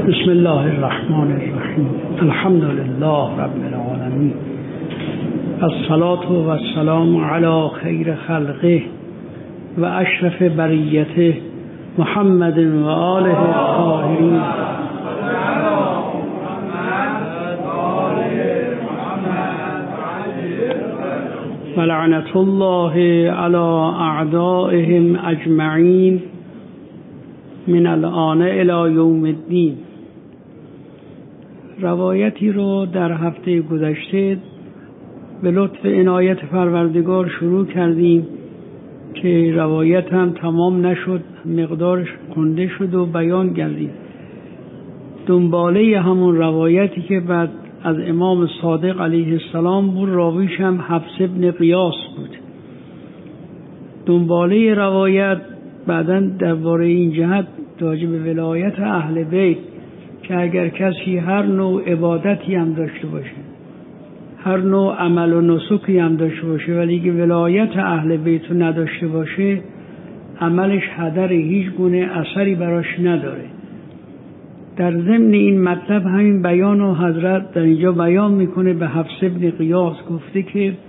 بسم الله الرحمن الرحیم. الحمد لله رب العالمین، الصلاة و السلام علی خیر خلقه و اشرف بریته محمد و آله الطاهرین. و لعنة الله علی اعدائهم اجمعین من الآن الی یوم الدین. روایتی رو در هفته گذشته به لطف عنایت پروردگار شروع کردیم که روایت هم تمام نشد، مقدارش خونده شد و بیان کردیم. دنباله همون روایتی که بعد از امام صادق علیه السلام بود، راویش هم حفص ابن قیاس بود. دنباله روایت بعداً درباره این جهت راجع به ولایت اهل بیت که اگر کسی هر نوع عبادتی هم داشته باشه، هر نوع عمل و نسکی هم داشته باشه، ولی که ولایت اهل بیت رو نداشته باشه، عملش هدر، هیچ گونه اثری براش نداره. در ضمن این مطلب همین بیان و حضرت در اینجا بیان میکنه به حفص ابن قیاس. گفته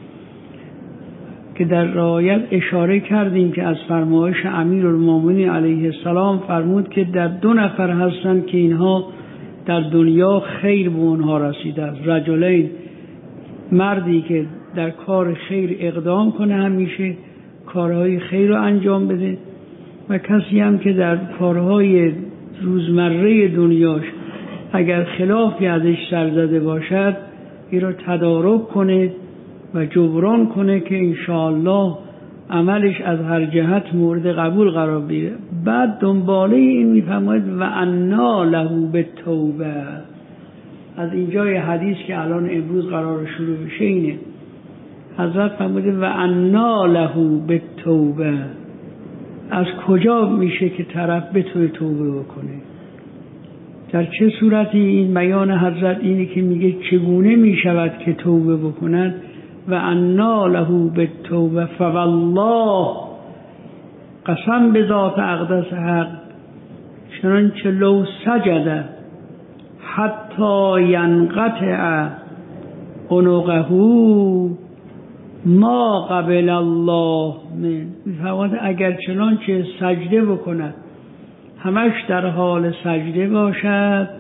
که در روایت اشاره کردیم که از فرمایش امیرالمومنین علیه السلام فرمود که در 2 نفر هستند که اینها در دنیا خیر به اونها رسیده است. رجلین، مردی که در کار خیر اقدام کنه، همیشه کارهای خیر رو انجام بده، و کسی هم که در کارهای روزمره دنیاش اگر خلافی ازش سر زده باشد این رو تدارک کنه و جبران کنه که انشاءالله عملش از هر جهت مورد قبول قرار بگیره. بعد دنباله این میفرماید و انا له بالتوبه. از اینجای حدیث که الان امروز قرار شروع بشه اینه. حضرت فرموده و انا له بالتوبه. از کجا میشه که طرف بتونه توبه بکنه؟ در چه صورتی؟ این بیان حضرت اینه که میگه چگونه میشود که توبه بکنند. و انا له بالتوبه فوالله، قسم به ذات اقدس حق، چنانچه لو سجد حتی ینقطع عنقه ما قبل الله من. میفرماید اگر چنانچه سجده بکند، همش در حال سجده باشد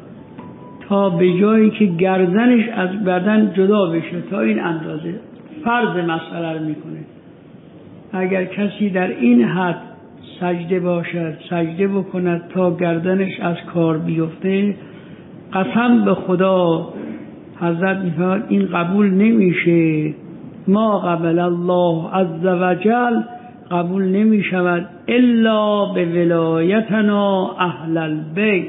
تا به جایی که گردنش از بدن جدا بشه، تا این اندازه فرض مسئله رو میکنه. اگر کسی در این حد سجده باشد، سجده بکند تا گردنش از کار بیفته، قسم به خدا، حضرت میفرماید این قبول نمیشه. ما قبل الله عز وجل، قبول نمیشود الا به ولایتنا اهل البیت،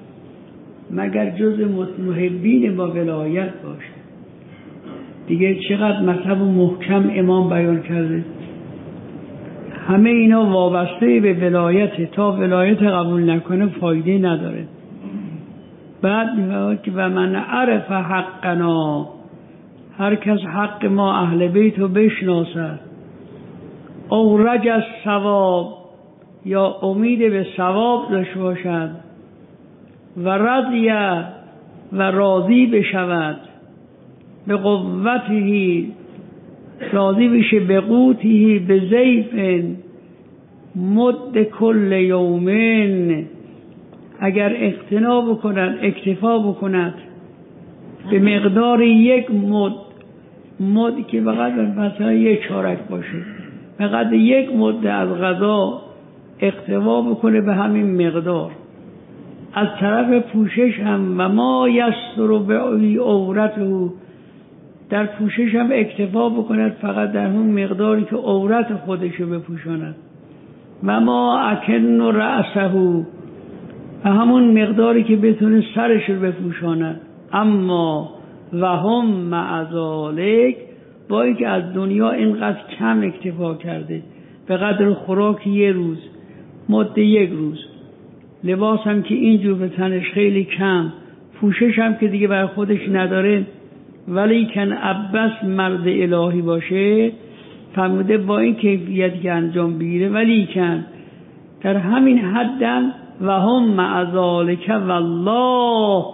مگر جز محبین با ولایت باشه. دیگه چقدر مطلب محکم امام بیان کرده. همه اینا وابسته به ولایت، تا ولایت قبول نکنه فایده نداره. بعد میگه که و من عرف حقنا، هر کس حق ما اهل بیت رو بشناسد، او رجا الثواب، یا امید به ثواب داشته باشد، و رضیه، و راضی بشود، به قوته، راضی بشه، به قوته، به ضیف مد کل یومین، اگر اکتفا بکند به مقدار یک مد که فقط مثلا 1 چارک باشه، فقط 1 مد از غذا اکتفا بکنه به همین مقدار. از طرف پوشش هم و ما یستر به عورته، در پوشش هم اکتفا بکند فقط در همون مقداری که عورت خودشو بپوشاند. و ما اکن رأسه، و همون مقداری که بتونه سرشو بپوشاند. اما و هم مع ذالک، با اینکه از دنیا اینقدر کم اکتفا کرده، به قدر خوراک 1 روز، مد 1 روز، لباس هم که اینجور به تنش خیلی کم، پوشش هم که دیگه بر خودش نداره، ولی کن عباس مرد الهی باشه، فرموده با این کیفیت که انجام بگیره، ولی کن در همین حدم و هم مع ذالک والله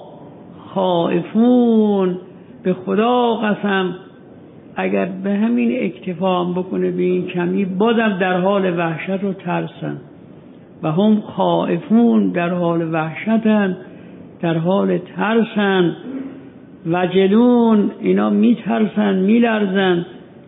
خائفون. به خدا قسم اگر به همین اکتفا هم بکنه به این کمی، بازم در حال وحشت و ترسن. و هم خائفون، در حال وحشتن، در حال ترسن. وجلون، اینا میترسن، میلرزن.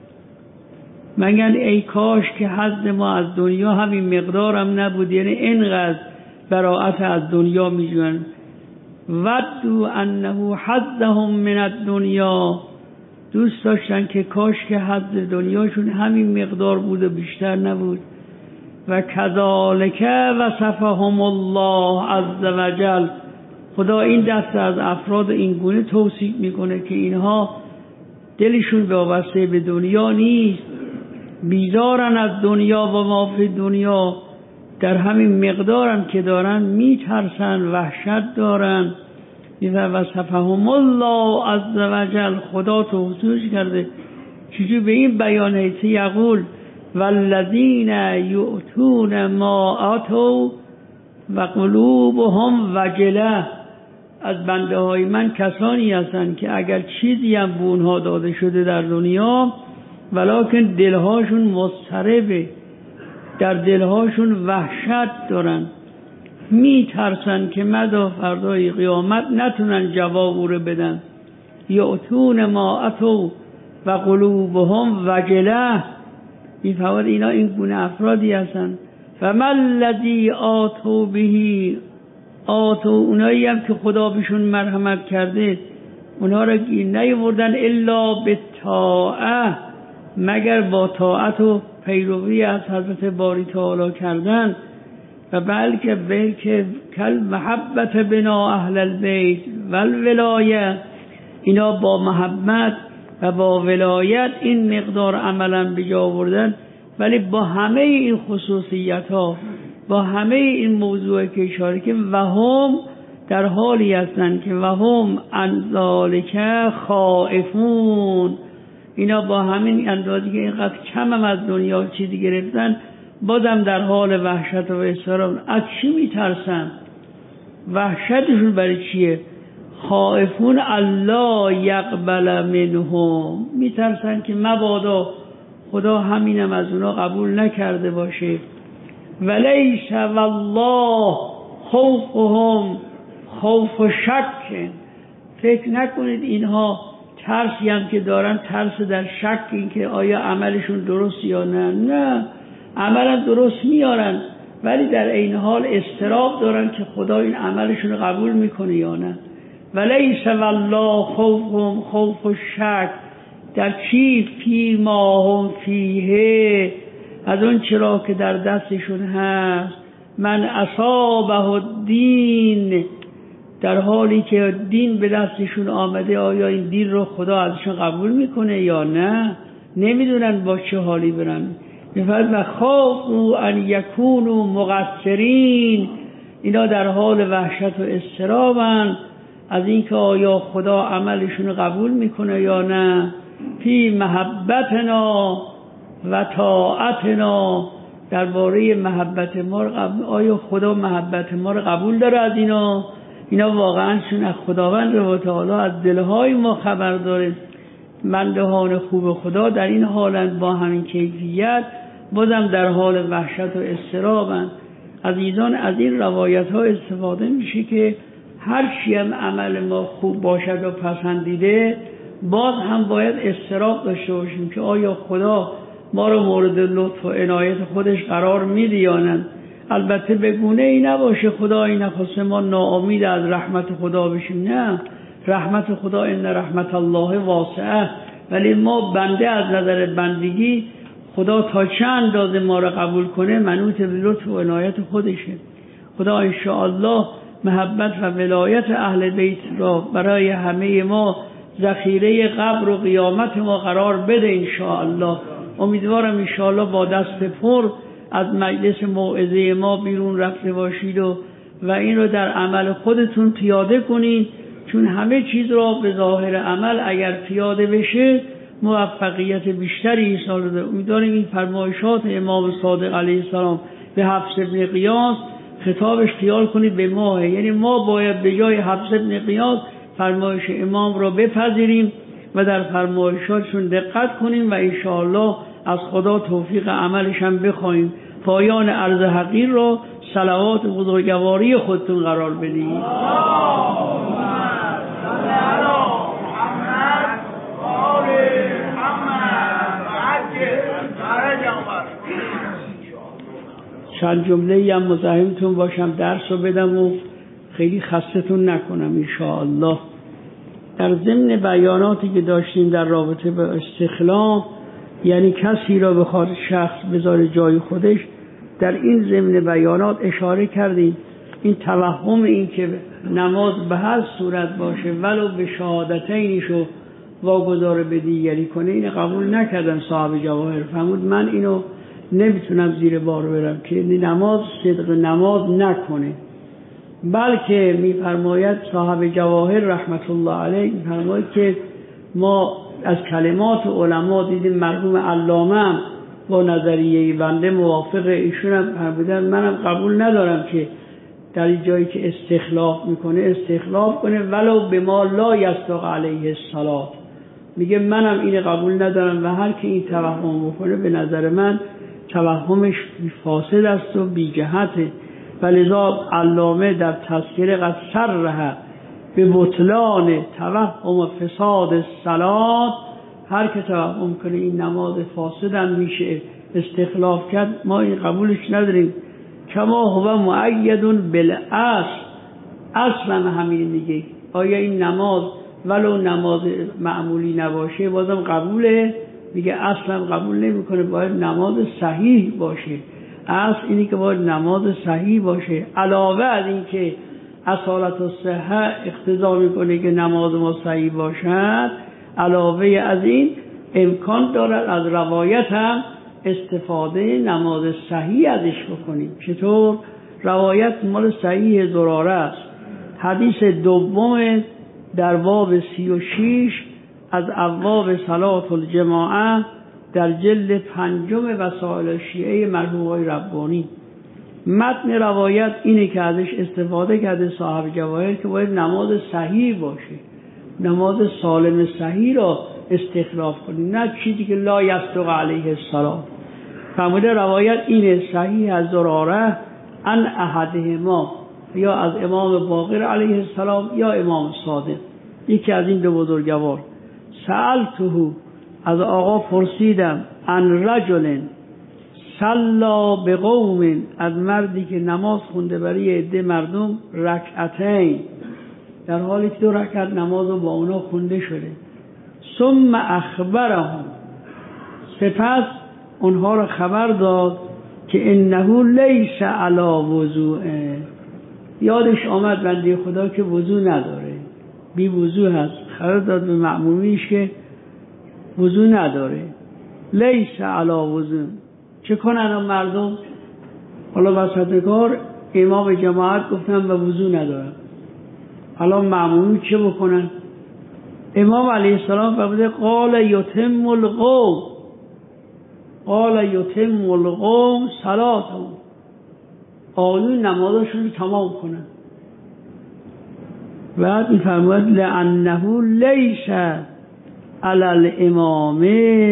مگن ای کاش که حظ ما از دنیا همین مقدارم نبود. یعنی اینقدر براءت از دنیا میجوین. ودوا انه حظهم من الدنیا، دوست داشتن که کاش که حظ دنیاشون همین مقدار بود و بیشتر نبود. و کذالک وصفهم الله عز وجل، خدا این دسته از افراد این گونه توصیف میکنه که اینها دلشون وابسته به دنیا نیست، بیزارن از دنیا و ما فی دنیا، در همین مقدارم که دارن میترسن، وحشت دارن. و صفهم الله عز وجل، خدا توصیف کرده چجوری به این بیانه که یقول والذین یؤتون ما آتوا و قلوبهم وجله، از بنده های من کسانی هستند که اگر چیزی هم به اونها داده شده در دنیا، ولکن دلهاشون مضطربه، در دلهاشون وحشت دارن، میترسن که مدا فردای قیامت نتونن جواب او رو بدن. یؤتون ما اتوا و قلوبهم وجله، میفهمد اینا این گونه افرادی هستن. و ما الذی آتوا به، آتوا اونایی هم که خدا بهشون مرحمت کرده، اونها را نیاوردن الا بالطاعه، مگر با طاعت و پیروی از حضرت باری تعالی کردن. و بلکه کل محبت بنا اهل البیت و الولایه، اینا با محبت و با ولایت این مقدار عملا بجا آوردن، ولی با همه این خصوصیت ها، با همه این موضوع که اشاره که و هم در حالی هستند که و هم عن ذالک خائفون، اینا با همین اندازی که اینقدر کم هم از دنیا چیزی گرفتن، بازم در حال وحشت و اضطراب. از چی میترسن؟ وحشتشون برای چیه؟ خائفون الله یقبل منهم، میترسن که مبادا خدا همینم از اونا قبول نکرده باشه. ولیس والله خوفهم خوف شک، فکر نکنید اینها ترسی هم که دارن ترس در شک، این که آیا عملشون درست یا نه عملا درست میارن، ولی در عین حال اضطراب دارن که خدا این عملشون قبول میکنه یا نه. ولیس والله خوفهم خوف شک، در چی؟ فی ما هم فیه، از اون چرا که در دستشون هست. من اصابه الدین، در حالی که دین به دستشون آمده، آیا این دین رو خدا ازشون قبول میکنه یا نه؟ نمیدونن با چه حالی برن. میفرد و خافوا ان یکونوا مقصرین، اینا در حال وحشت و اضطرابن از اینکه آیا خدا عملشون قبول میکنه یا نه. فی محبتنا و طاعتنا، درباره محبت ما آیا خدا محبت ما رو قبول داره از اینا واقعا چون از خداوند و تعالی از دلهای ما خبر داره. بندهان خوب خدا در این حالند با همین کیفیت، بازم در حال وحشت و اضطرابن. عزیزان، از این روایت ها استفاده میشه که هر چی هم عمل ما خوب باشد و پسندیده، باز هم باید اضطراب داشته باشیم که آیا خدا ما رو مورد لطف و عنایت خودش قرار میده یا نه. البته به گونه ای نباشه خدا این نخواسته ما ناامید از رحمت خدا بشیم، نه، رحمت خدا ان رحمت الله واسعه، ولی ما بنده از نظر بندگی خدا تا چه اندازه ما رو قبول کنه منوط به لطف و عنایت خودشه. خدا انشاءالله محبت و ولایت اهل بیت را برای همه ما ذخیره قبر و قیامت ما قرار بده انشاءالله. امیدوارم انشاءالله با دست پر از مجلس موعظه ما بیرون رفته باشید و این رو در عمل خودتون پیاده کنید، چون همه چیز را به ظاهر عمل اگر پیاده بشه موفقیت بیشتری حاصل ده. امیدواریم این فرمایشات امام صادق علیه السلام به حفص ابن قیاس خطابش خیال کنید به ماه، یعنی ما باید به جای حفص بن غیاث فرمایش امام را بپذیریم و در فرمایشاتشون دقت کنیم و انشاءالله از خدا توفیق عملش هم بخوایم. پایان عرض حقیر را صلوات بزرگواری خودتون قرار بدید. چند جمله هم مزاحمتون باشم درس رو بدم و خیلی خستتون نکنم انشاءالله. در ضمن بیاناتی که داشتیم در رابطه با استخلاف، یعنی کسی را بخواد شخص بذاره جای خودش، در این ضمن بیانات اشاره کردیم این توهم این که نماز به هر صورت باشه ولو به شهادتینشو واگذار به دیگری کنه، این قبول نکردن صاحب جواهر. فرمود من اینو نمیتونم زیر بار برم که نماز صدق نماز نکنه، بلکه میفرماید صاحب جواهر رحمت الله علیه میفرماید که ما از کلمات علما دیدیم مرحوم علامه با نظریه بنده موافق ایشون هم فرمودن منم قبول ندارم که در این جایی که استخلاف میکنه استخلاف کنه ولو به ما لا یستق علیه الصلاة. میگه منم این قبول ندارم و هر که این توهم بکنه به نظر من توهمش فاسد است و بی جهته. ولذا علامه در تذکره قد صرح به بطلان توهم و فساد الصلاة، هر که توهم کنه این نماز فاسد هم میشه استخلاف کرد، ما این قبولش نداریم. کما هو مؤید بالاصل، اصلا همین میگه آیا این نماز ولو نماز معمولی نباشه بازم قبوله؟ میگه اصلا قبول نمیکنه، باید نماز صحیح باشه. اصل اینی که باید نماز صحیح باشه. علاوه از این که اصالت الصحه اقتضا میکنه که نماز ما صحیح باشد، علاوه از این امکان دارد از روایت هم استفاده نماز صحیح ازش بکنیم. چطور؟ روایت مال صحیح زراره است، حدیث دوم در باب 36 از ابواب صلاة الجماعه در جلد 5 وسائل شیعه مرحوم آقای ربانی. متن روایت اینه که ازش استفاده کرده صاحب جواهر که باید نماز صحیح باشه، نماز سالم صحیح را استخلاف کنیم، نه چیزی که لا یستق علیه الصلاة. فرموده روایت اینه صحیح از زراره ان احدهما، یا از امام باقر علیه السلام یا امام صادق، یکی از این دو بزرگوار. سألته، از آقا پرسیدم، ان رجل صلا بقوم، از مردی که نماز خونده برای عده مردم رکعتین، در حالی که 2 رکعت نماز رو با اونا خونده شده. ثم اخبرهم، سپس اونها رو خبر داد که انه لیس علی وضوء، یادش آمد بنده خدا که وضو نداره، بی وضو هست، خبر داد به مأمومیش که وضو نداره. لیس علی وضوء، چه کنن مردم؟ حالا وسط کار امام جماعت گفتن و وضو ندارن، حالا مأمومی چه بکنن؟ امام علیه السلام فرموده قال یتم القوم، قال یتم القوم صلاتهم، آقایون نمازشون رو تمام کنن. بعد میفرماید لانه لیس علی الامام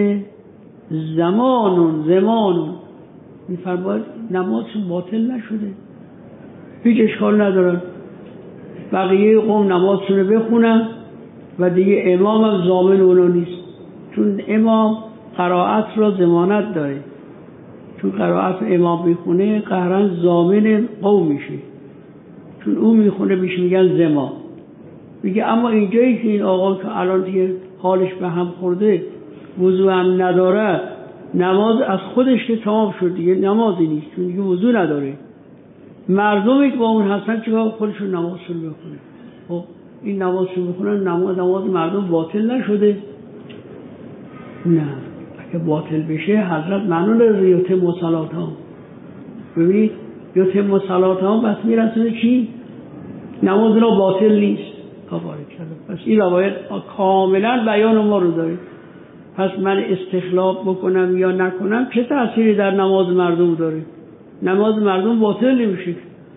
زمان، میفرماید نمازشون باطل نشده، هیچ اشکال ندارن، بقیه قوم نمازشون رو بخونن و دیگه امام هم ضامن اونا نیست، چون امام قرائت را ضمانت داره، چون قرائت امام میخونه قهرن ضامن قوم میشه، چون اون میخونه بهش میگن زمان. میگه اما اینجایی که این آقا که الان دیگه حالش به هم خورده وضو هم نداره، نماز از خودش که تمام شد دیگه نمازی نیست، چون دیگه وضو نداره، مردمی که با اون هستن چیکار خودشون نمازشون بخونه. خب این نمازشون بخونن، نماز مردم باطل نشده؟ نه، اگه باطل بشه حضرت معنون داره یتم صلاتهم. ببینید یتم صلاتهم بس میرسونه چی؟ نماز را باطل نیست. پس این روایت کاملا بیان ما رو داره. پس من استخلاف بکنم یا نکنم چه تأثیری در نماز مردم داره؟ نماز مردم باطل نمیشه،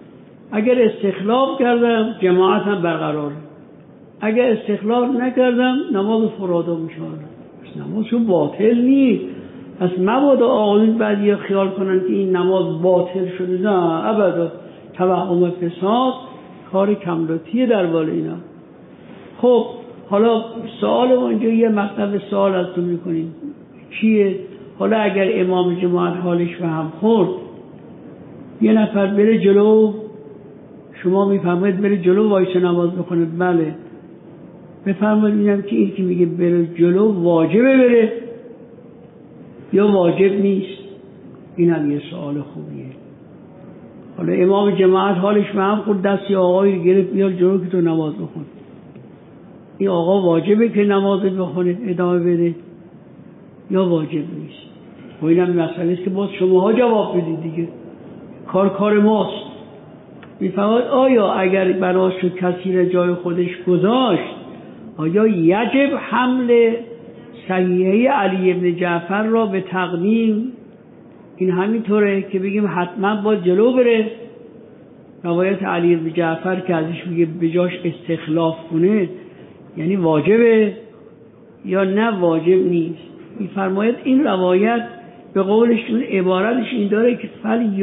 اگر استخلاف کردم جماعتم برقراره، اگر استخلاف نکردم نماز فرادا میشه. نمازشون باطل نیست. پس مبادا آقایون بعدی خیال کنن که این نماز باطل شده. نه ابدا، توهم فساد کار کملاتیه در بالا اینا. خب حالا سوال ما اینجا یه مطلب سوال از تو میکنیم چیه؟ حالا اگر امام جماعت حالش به هم خورد، یه نفر بره جلو، شما میفرمایید بره جلو وایسه نماز بخونه، بله بفرمایید ببینم که این که میگه بره جلو واجبه بره یا واجب نیست؟ این هم یه سوال خوبیه. حالا امام جماعت حالش به هم خورد، دستی آقایی گرفت بیار جلو که تو نماز بخون، این آقا واجبه که نماز بخونه ادامه بده یا واجب نیست؟ و این هم مسئله است که باز شماها جواب بدید دیگه، کار ماست. میفرماید آیا اگر بناش کسی را جای خودش گذاشت، آیا یجب حمل صحیحه علی ابن جعفر را به تقدیم؟ این همینطوره که بگیم حتما باید جلو بره؟ روایت علی ابن جعفر که ازش میگه بجاش استخلاف کنه یعنی واجبه یا نه واجب نیست؟ میفرماید این روایت به قولشون عبارتش این داره که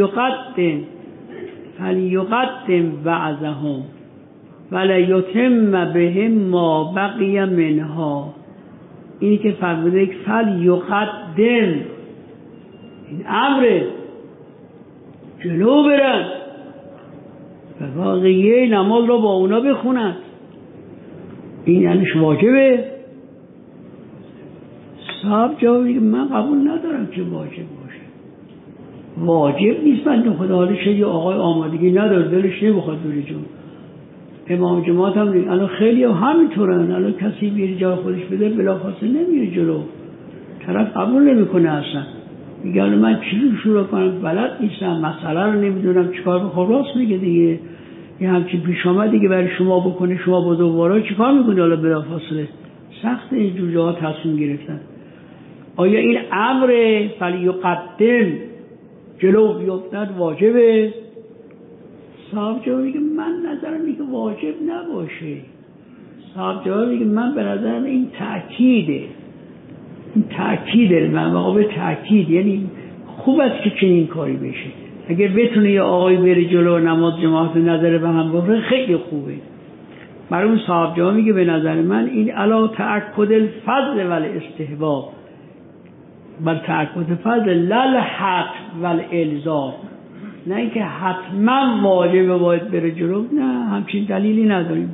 فلیقدم بعضهم ولیتم بهم ما بقی منها. اینی که فرموده که فلیقدم، این امره جلو برن و واقعیه نماز را با اونا بخونن. این یعنیش واجبه؟ صاحب جواب میگه من قبول ندارم که واجب باشه. واجب نیست. من خدا حالش یه آقای آمادگی نداره، دلش نمیخواد بره جلو. امام جماعت هم دیگه الان خیلی همینطورن، الان کسی بیاری جای خودش بده بلافاصله نمیره جلو، طرف قبول نمیکنه اصلا، میگه الان من چی شروع کنم، بلد نیستم، مسئله رو نمیدونم چیکار بکنم. راست میگه دیگه، یه همچین پیش آمد دیگه برای شما بکنه، شما با دوباره چیکار میکنی؟ حالا بلافاصله سخت این جوجه ها تصمیم گرفتن. آیا این امر فلیقدم جلو بیفتد واجبه؟ صاحب جواب میگه من نظرم میگه واجب نباشه. صاحب جواب میگه من به نظرم این تأکیده، این تأکیده، من واقعا تأکید، یعنی خوب است که چنین کاری بشه. اگر بتونه یه آقای بره جلو نماز جماعت نظر به هم بخوره خیلی خوبه. برای اون صاحب جواب میگه به نظر من این علا تأکد الفضل و الاستحباب، بل تأکد فضل للحق و الالزام، نه اینکه حتما واجبه باید بره جلو، نه همچین دلیلی نداریم.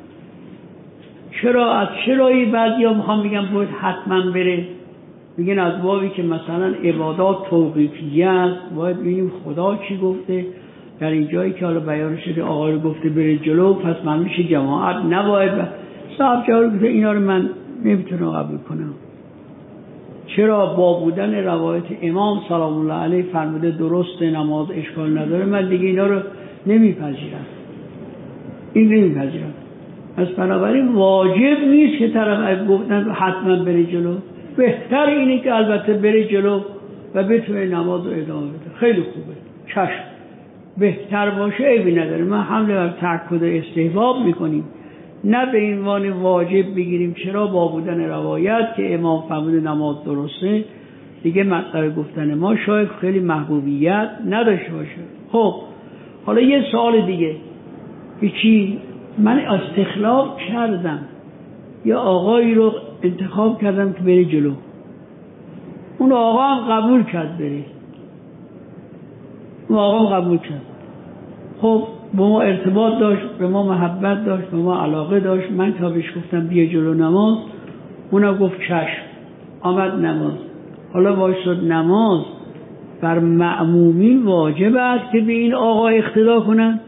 چرا؟ از چرایی بعضی ها میخوام بگم باید حتما بره؟ میگن از بابی که مثلا عبادات توقیفیه است، باید ببینیم خدا چی گفته در این جایی که حالا بیان شده آقا رو گفته بره جلو، پس من میشه جماعت نباید. صاحب جواب گفته اینا رو من نمیتونم قبول کنم. چرا؟ با بودن روایت امام سلام الله علیه فرموده درست نماز اشکال نداره، من دیگه اینا رو نمیپذیرم، این نمیپذیرم. پس بنابراین واجب نیست که طرف گفتن حتما بره جلو. بهتر اینه که البته بره جلو و بتونه نماز رو ادامه بده، خیلی خوبه، چشم بهتر باشه عیبی نداره. من حمله بر تأکد استحباب میکنیم، نه به عنوان واجب بگیریم. چرا؟ با بودن روایت که امام فرموده نماز درسته، دیگه مطلب گفتن ما شاید خیلی محبوبیت نداشته باشه. خب حالا یه سوال دیگه، چی؟ من استخلاف کردم یا آقایی رو انتخاب کردم که بره جلو، اون آقا هم قبول کرد بره، اون آقا هم قبول کرد، خب با ما ارتباط داشت، به ما محبت داشت، به ما علاقه داشت. من تا بهش گفتم بیا جلو نماز، اونم گفت چشم، آمد نماز. حالا وایساد نماز بر مأمومین واجب است که به این آقا اقتدا کنن،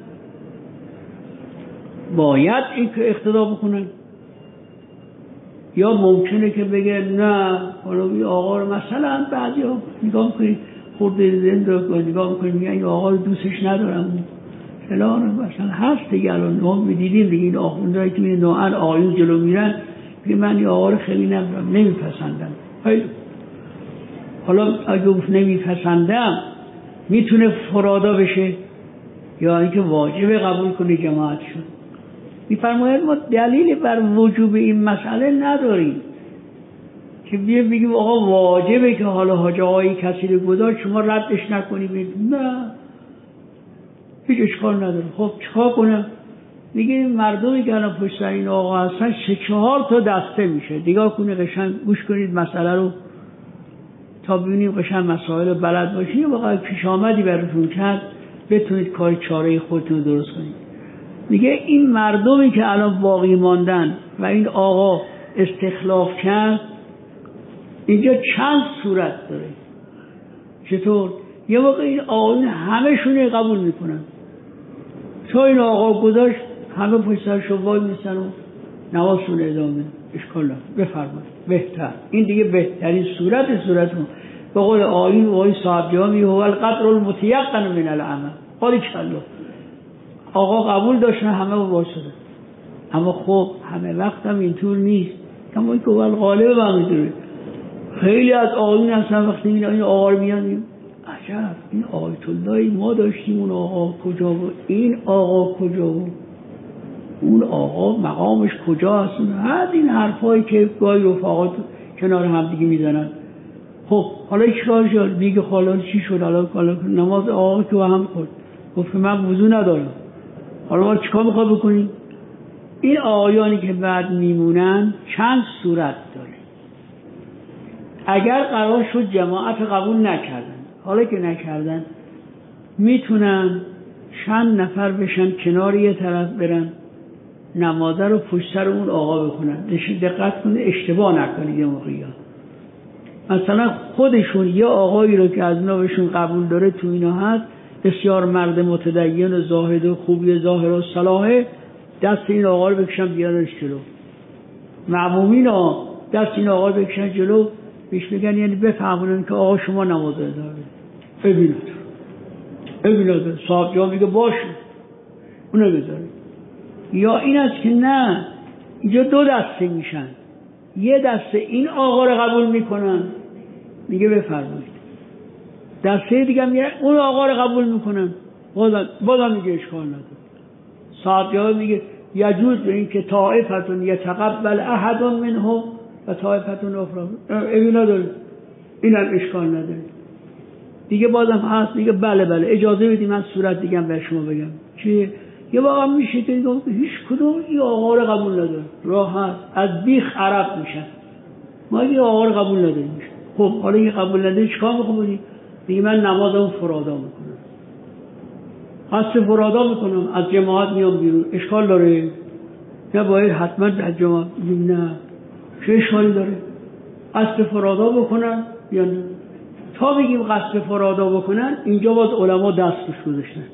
باید این که اقتدا بکنن، یا ممکنه که بگه نه حالا این آقا رو مثلا بعضی ها نگاه میکنید خورده زنده نگاه میکنید میگن این آقا رو دوستش ندارم فلان، مثلا هست دیگه. الان ما میدیدیم دیگه این آخوندهایی که نوعا آقایون جلو میرن میگه من این آقا رو خیلی نمیپسندم. حالا اگه نمیپسندم میتونه فرادا بشه، یا اینکه واجب قبول کنی جماعتشون. میفرماید ما دلیل بر وجوب این مسئله نداریم که بیایم بگیم آقا واجبه که حالا حاج آقایی کسی رو گذاشت شما ردش نکنی. نه، هیچ اشکال نداره. خب چیکار کنم؟ میگه این مردمی که الان پشت سر این آقا هستن 3-4 تا دسته میشه. نگاه کنید قشنگ گوش کنید مسئله رو تا ببینیم قشنگ مسائل رو بلد باشید، واقعا پیش آمدی براتون کرد بتونید کار چاره خودتون رو درست کنید. میگه این مردمی که الان باقی ماندن و این آقا استخلاف کرد، اینجا چند صورت داره. چطور؟ یه موقع این آقایون همه‌شون قبول میکنن، تا این آقا گذاشت همه پشت سر شوال میستن و نمازشون ادامه میدن. اشکال نداره، بفرمایید. بهتر این دیگه بهترین صورتون به قول آیین و آیین صاحب جامی هو القدر المتیقن من العمل. حالی کلا آقا قبول داشتن همه رو واسطه، اما خب همه وقت هم اینطور نیست. کما اینکه غالب هم میدونه خیلی از آقایون هستن وقتی این آقا رو میان عجب این آیت اللهی ما داشتیم اون آقا کجا بود، این آقا کجا بود، اون آقا مقامش کجا هست. این حرفایی که گاهی رفاقات کنار هم دیگه میزنن. خب حالا چیکار شد؟ میگه حالا چی شد؟ حالا نماز آقا که هم خورد گفت من وضو ندارم، حالا ما چیکار میخواد بکنیم؟ این آقایانی که بعد میمونن چند صورت داره. اگر قرار شد جماعت قبول نکردن، حالا که نکردن میتونن چند نفر بشن کنار یه طرف برن نمازه رو پشت سر اون آقا بخونن. دقت کنید اشتباه نکنید. یه موقعی مثلا خودشون یه آقایی رو که از اینا بهشون قبول داره تو اینا هست، بسیار مرد متدین و زاهد و خوبی ظاهر و صلاحه، دست این آقا رو بکشن بیارنش جلو. معمومین ها دست این آقا رو بکشن جلو، بهش بگن یعنی بفهمونن که آقا شما نماز ادامه ببینید. صاحب جا میگه باشه اونو بذاره. یا این است که نه، اینجا 2 دسته میشن. یه دسته این آقا رو قبول میکنن، میگه بفرمایید. دسته دیگه میگه اون آقا رو قبول میکنن، بازم میگه اشکال نداره. صاحب جا میگه یجوز به این که طائفتون یتقبل احد منهم و طائفتون اخرى. این نداره، اینم اشکال نداره. دیگه بازم هست میگه بله اجازه بدید من صورت دیگه هم به شما بگم. چیه؟ یه واقعا میشه که هیچ کدوم این آقا رو قبول نداره، راحت از بیخ عرب میشن. ما این آقا رو قبول نداریم. خب حالا این قبول نداری چیکار میکنی؟ دیگه من نمازمو فرادا میکنم، قصد فرادا میکنم، از جماعت میام بیرون. اشکال داره؟ نه باید حتما در جماعت. نه، چه اشکالی داره؟ قصد فرادا بکنن یا نه؟ تا بگیم قصد فرادا بکنن، اینجا باز علما دستش گذاشتن.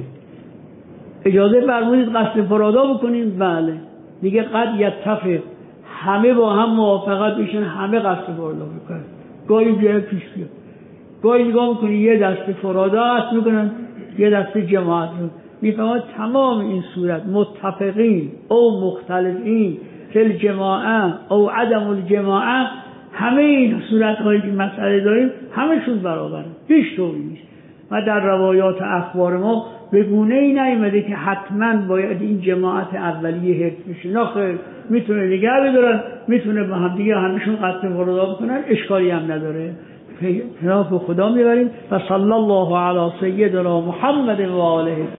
اجازه فرمودید قصد فرادا بکنیم؟ بله. میگه قد یتفق، همه با هم موافقت میشن، همه قصد فرادا بکنن. گاهی جای پیش بیاد، گاهی نگاه میکنی یه دست فرادا هست میکنن، یه دست جماعت رو میفهمن. تمام این صورت متفقین او مختلفین فی الجماعه او عدم الجماعه، همه این صورت هایی که مسئله داریم همشون برابره، هیچ طوری نیست. و در روایات اخبار ما به گونه ای نیامده که حتما باید این جماعت اولیه حفظ بشه. نه خیر، میتونه نگه بدارن، میتونه با هم دیگه همشون قصد فرادا بکنن، اشکالی هم نداره. پناه خدا میبریم. و صلی الله علی سیدنا محمد و آله.